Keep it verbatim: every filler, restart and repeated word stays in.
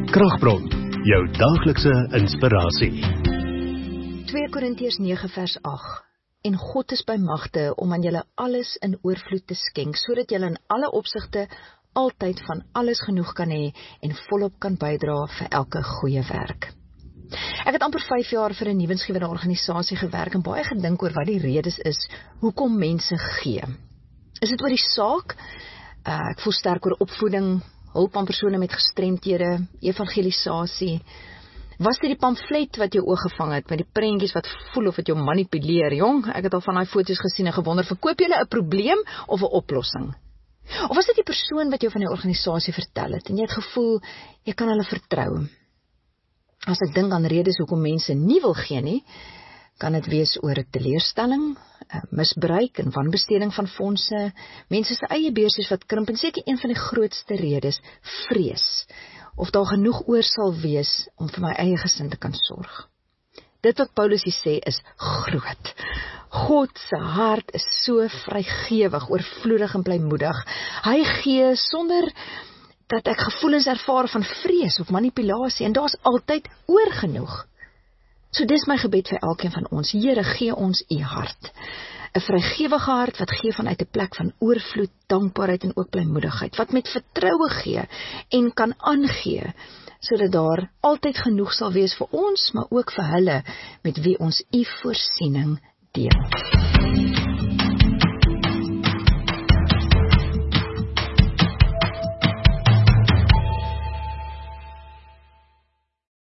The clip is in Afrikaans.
Kragbron, jou daaglikse inspirasie. twee Korintiërs nege vers agt. En God is by magte om aan julle alles in oorvloed te skenk, sodat julle in alle opsigte altyd van alles genoeg kan hê en volop kan bydra vir elke goeie werk. Ek het amper vyf jaar vir 'n nuwensgewende organisasie gewerk en baie gedink oor wat die redes is hoekom mense gee. Is dit oor die saak? Uh, ek voel sterk oor opvoeding, hulp aan persone met gestremthede, evangelisasie. Was dit die pamflet wat jou oog gevang het, met die prentjies wat voel of het jou manipuleer, jong? Ek het al van daai foto's gesien en gewonder, verkoop julle 'n probleem of 'n oplossing? Of was dit die persoon wat jou van die organisasie vertel het, en jy het gevoel, jy kan hulle vertrou? As ek dink aan redes hoekom mense nie wil gee nie, kan dit wees oor 'n teleurstelling, misbruik en wanbesteding van fondse, mense se eie beursies wat krimp, en seker een van die grootste redes, vrees, of daar genoeg oor sal wees om vir my eie gesin te kan sorg. Dit wat Paulus hier sê is groot. God se hart is so vrygewig, oorvloedig en blymoedig. Hy gee sonder dat ek gevoelens ervaar van vrees of manipulasie, en daar's altyd oor genoeg. So dis my gebed vir elkeen van ons. Here, gee ons u hart. 'n Vrygewige hart wat gee vanuit 'n plek van oorvloed, dankbaarheid en ook blymoedigheid, wat met vertroue gee en kan aangee, sodat daar altyd genoeg sal wees vir ons, maar ook vir hulle met wie ons u voorsiening deel.